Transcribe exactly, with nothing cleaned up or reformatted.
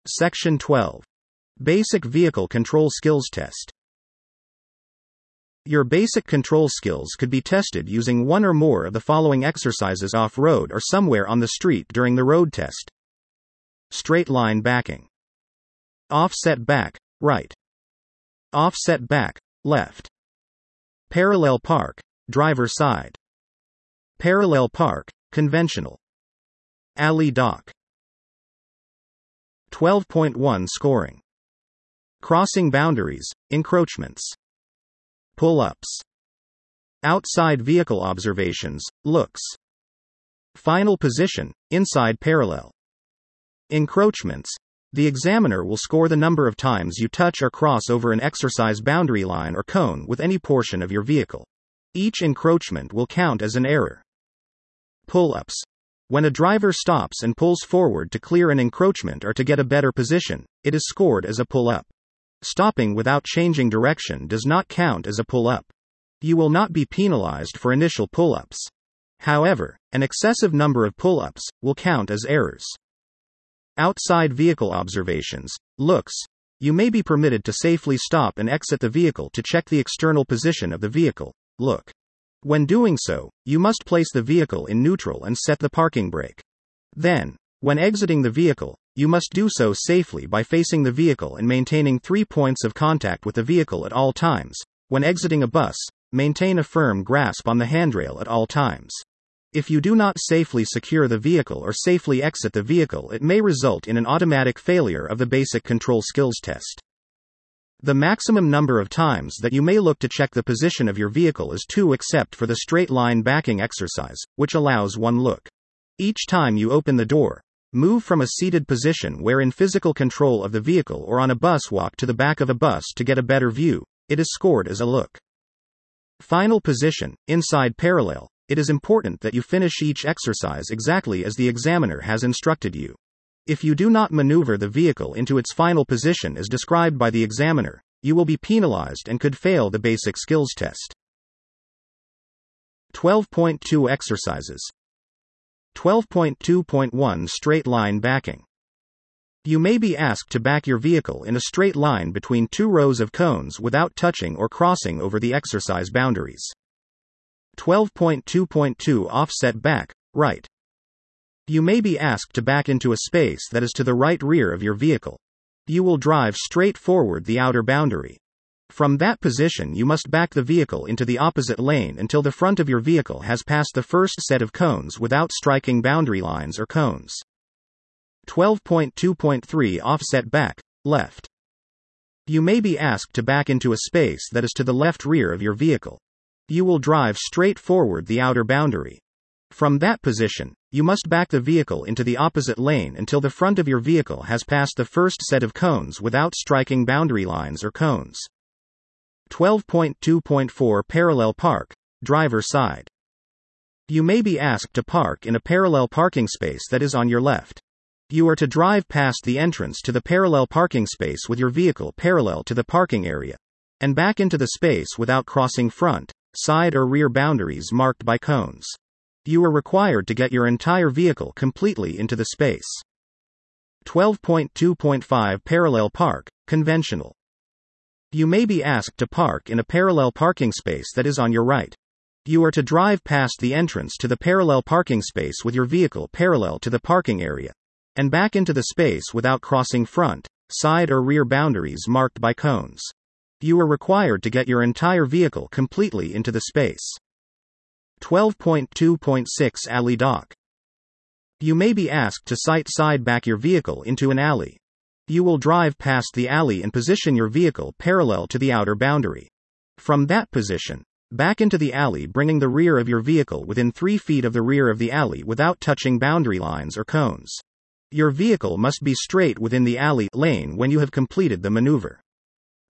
Section twelve. Basic Vehicle Control Skills Test. Your basic control skills could be tested using one or more of the following exercises off-road or somewhere on the street during the road test. Straight line backing. Offset back, right. Offset back, left. Parallel park, driver side. Parallel park, conventional. Alley dock. twelve point one Scoring. Crossing boundaries, encroachments. Pull-ups. Outside vehicle observations, looks. Final position, inside parallel. Encroachments. The examiner will score the number of times you touch or cross over an exercise boundary line or cone with any portion of your vehicle. Each encroachment will count as an error. Pull-ups. When a driver stops and pulls forward to clear an encroachment or to get a better position, it is scored as a pull-up. Stopping without changing direction does not count as a pull-up. You will not be penalized for initial pull-ups. However, an excessive number of pull-ups will count as errors. Outside vehicle observations, looks. You may be permitted to safely stop and exit the vehicle to check the external position of the vehicle, look. When doing so, you must place the vehicle in neutral and set the parking brake. Then, when exiting the vehicle, you must do so safely by facing the vehicle and maintaining three points of contact with the vehicle at all times. When exiting a bus, maintain a firm grasp on the handrail at all times. If you do not safely secure the vehicle or safely exit the vehicle, it may result in an automatic failure of the basic control skills test. The maximum number of times that you may look to check the position of your vehicle is two, except for the straight line backing exercise, which allows one look. Each time you open the door, move from a seated position where in physical control of the vehicle or on a bus, walk to the back of a bus to get a better view. It is scored as a look. Final position, inside parallel. It is important that you finish each exercise exactly as the examiner has instructed you. If you do not maneuver the vehicle into its final position as described by the examiner, you will be penalized and could fail the basic skills test. twelve point two Exercises. twelve point two point one Straight line backing. You may be asked to back your vehicle in a straight line between two rows of cones without touching or crossing over the exercise boundaries. twelve point two point two Offset back, right. You may be asked to back into a space that is to the right rear of your vehicle. You will drive straight forward the outer boundary. From that position, you must back the vehicle into the opposite lane until the front of your vehicle has passed the first set of cones without striking boundary lines or cones. twelve point two point three Offset back, left. You may be asked to back into a space that is to the left rear of your vehicle. You will drive straight forward the outer boundary. From that position, you must back the vehicle into the opposite lane until the front of your vehicle has passed the first set of cones without striking boundary lines or cones. twelve point two point four Parallel park, driver side. You may be asked to park in a parallel parking space that is on your left. You are to drive past the entrance to the parallel parking space with your vehicle parallel to the parking area, and back into the space without crossing front, side or rear boundaries marked by cones. You are required to get your entire vehicle completely into the space. twelve point two point five Parallel park, conventional. You may be asked to park in a parallel parking space that is on your right. You are to drive past the entrance to the parallel parking space with your vehicle parallel to the parking area, and back into the space without crossing front, side or rear boundaries marked by cones. You are required to get your entire vehicle completely into the space. twelve point two point six Alley dock. You may be asked to sight side back your vehicle into an alley. You will drive past the alley and position your vehicle parallel to the outer boundary. From that position, back into the alley, bringing the rear of your vehicle within three feet of the rear of the alley without touching boundary lines or cones. Your vehicle must be straight within the alley lane when you have completed the maneuver.